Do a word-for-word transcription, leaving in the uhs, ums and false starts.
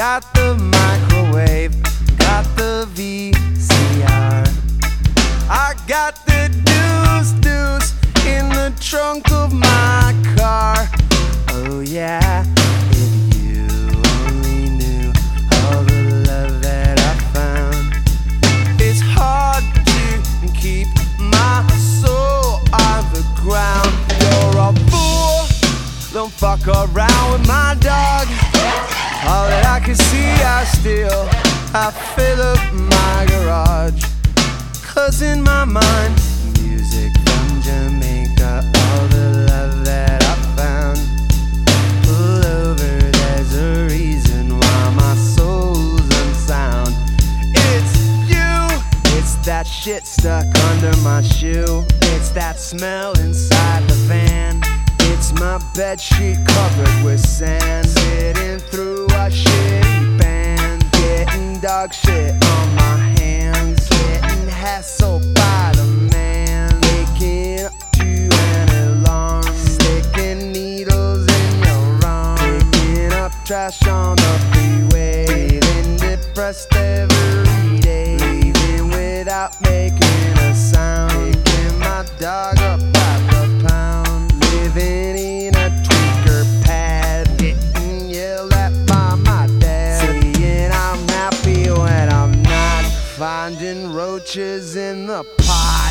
got the microwave, got the V C R. I got the deuce deuce in the trunk of my car. Oh yeah, if you only knew all the love that I found. It's hard to keep my soul on the ground. You're a fool, don't fuck around with my dog. All that I can see I steal, I fill up my garage. Cause in my mind, music from Jamaica, all the love that I found. Pull over, there's a reason why my soul's unsound. It's you, it's that shit stuck under my shoe. It's that smell inside the van. It's my bedsheet covered with sand. Sitting through a shitty band, getting dog shit on my hands. Getting hassled by the man, waking up to an alarm. Sticking needles in your arm, picking up trash on the freeway. Feeling depressed every day, leaving without making a sound. Picking my dog up by the pound, living in a tweaker pad, getting yelled at by my dad, saying I'm happy when I'm not, finding roaches in the pot.